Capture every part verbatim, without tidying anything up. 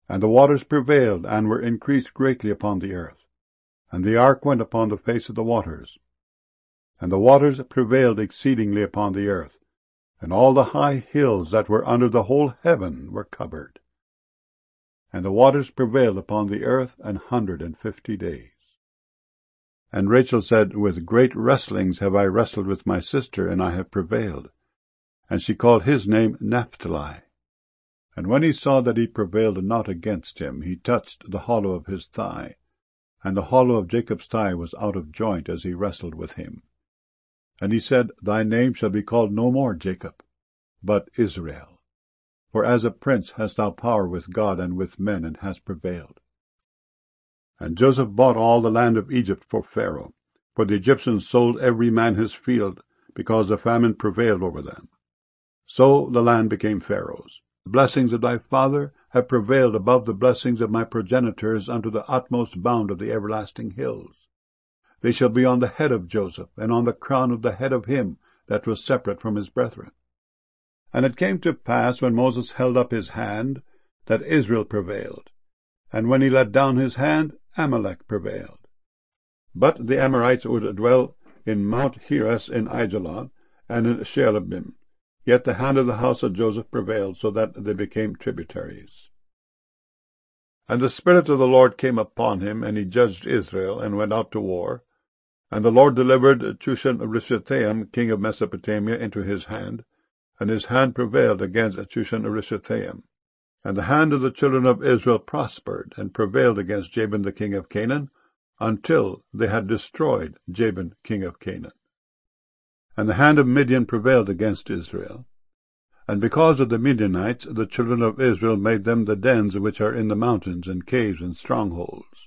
And the waters prevailed, and were increased greatly upon the earth. And the ark went upon the face of the waters. And the waters prevailed exceedingly upon the earth, and all the high hills that were under the whole heaven were covered. And the waters prevailed upon the earth an hundred and fifty days. And Rachel said, With great wrestlings have I wrestled with my sister, and I have prevailed. And she called his name Naphtali. And when he saw that he prevailed not against him, he touched the hollow of his thigh, and the hollow of Jacob's thigh was out of joint as he wrestled with him. And he said, Thy name shall be called no more Jacob, but Israel. For as a prince hast thou power with God and with men, and hast prevailed. And Joseph bought all the land of Egypt for Pharaoh, for the Egyptians sold every man his field, because the famine prevailed over them. So the land became Pharaoh's. The blessings of thy father have prevailed above the blessings of my progenitors unto the utmost bound of the everlasting hills. They shall be on the head of Joseph, and on the crown of the head of him that was separate from his brethren. And it came to pass, when Moses held up his hand, that Israel prevailed. And when he let down his hand, Amalek prevailed. But the Amorites would dwell in Mount Heres in Aijalon, and in Shealabim. Yet the hand of the house of Joseph prevailed, so that they became tributaries. And the Spirit of the Lord came upon him, and he judged Israel, and went out to war. And the Lord delivered Chushan-Rishathaim, king of Mesopotamia, into his hand, and his hand prevailed against Chushan-Rishathaim. And the hand of the children of Israel prospered, and prevailed against Jabin the king of Canaan, until they had destroyed Jabin king of Canaan. And the hand of Midian prevailed against Israel. And because of the Midianites, the children of Israel made them the dens which are in the mountains, and caves, and strongholds.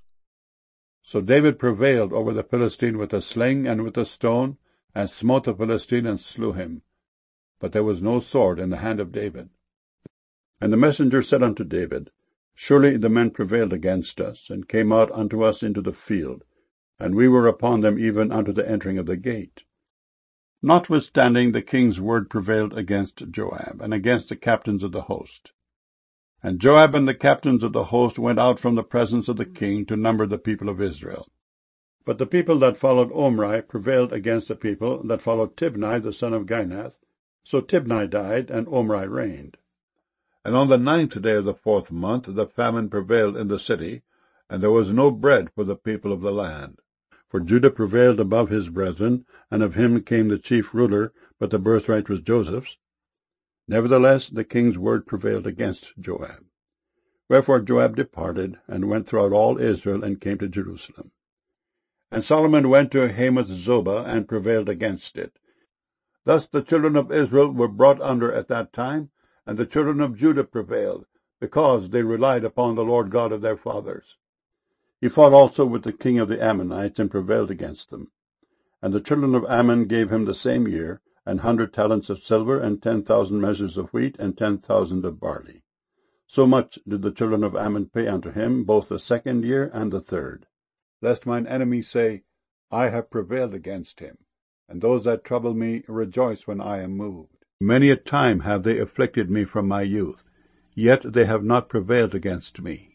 So David prevailed over the Philistine with a sling and with a stone, and smote the Philistine, and slew him. But there was no sword in the hand of David. And the messenger said unto David, Surely the men prevailed against us, and came out unto us into the field, and we were upon them even unto the entering of the gate. Notwithstanding, the king's word prevailed against Joab, and against the captains of the host. And Joab and the captains of the host went out from the presence of the king to number the people of Israel. But the people that followed Omri prevailed against the people that followed Tibni the son of Ginath. So Tibni died, and Omri reigned. And on the ninth day of the fourth month the famine prevailed in the city, and there was no bread for the people of the land. For Judah prevailed above his brethren, and of him came the chief ruler, but the birthright was Joseph's. Nevertheless the king's word prevailed against Joab. Wherefore Joab departed, and went throughout all Israel, and came to Jerusalem. And Solomon went to Hamath Zobah, and prevailed against it. Thus the children of Israel were brought under at that time, and the children of Judah prevailed, because they relied upon the Lord God of their fathers. He fought also with the king of the Ammonites, and prevailed against them. And the children of Ammon gave him the same year an hundred talents of silver, and ten thousand measures of wheat, and ten thousand of barley. So much did the children of Ammon pay unto him, both the second year and the third. Lest mine enemies say, I have prevailed against him, and those that trouble me rejoice when I am moved. Many a time have they afflicted me from my youth, yet they have not prevailed against me.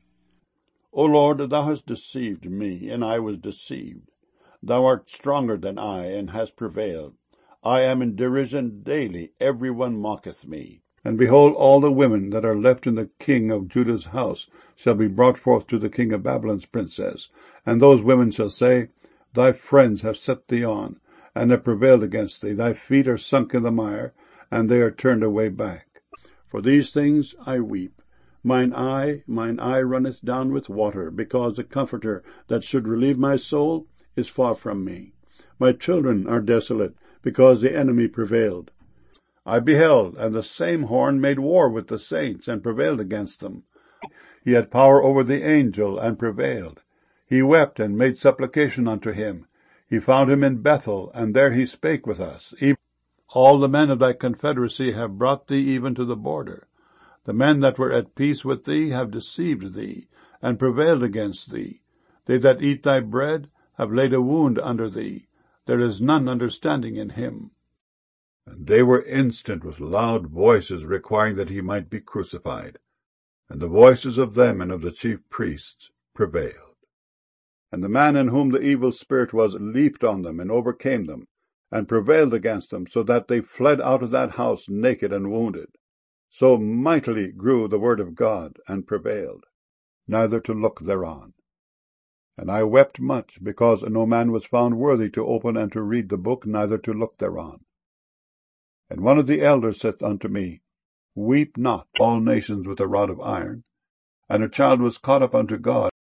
O Lord, thou hast deceived me, and I was deceived. Thou art stronger than I, and hast prevailed. I am in derision daily, every one mocketh me. And behold, all the women that are left in the king of Judah's house shall be brought forth to the king of Babylon's princess. And those women shall say, Thy friends have set thee on, and have prevailed against thee. Thy feet are sunk in the mire, and they are turned away back. For these things I weep. Mine eye, mine eye runneth down with water, because the Comforter that should relieve my soul is far from me. My children are desolate, because the enemy prevailed. I beheld, and the same horn made war with the saints, and prevailed against them. He had power over the angel, and prevailed. He wept, and made supplication unto him. He found him in Bethel, and there he spake with us. All the men of thy confederacy have brought thee even to the border. The men that were at peace with thee have deceived thee, and prevailed against thee. They that eat thy bread have laid a wound under thee. There is none understanding in him. And they were instant with loud voices, requiring that he might be crucified. And the voices of them and of the chief priests prevailed. And the man in whom the evil spirit was leaped on them, and overcame them, and prevailed against them, so that they fled out of that house naked and wounded. So mightily grew the word of God, and prevailed, neither to look thereon. And I wept much, because no man was found worthy to open and to read the book, neither to look thereon. And one of the elders saith unto me, Weep not, all nations with a rod of iron. And a child was caught up unto God,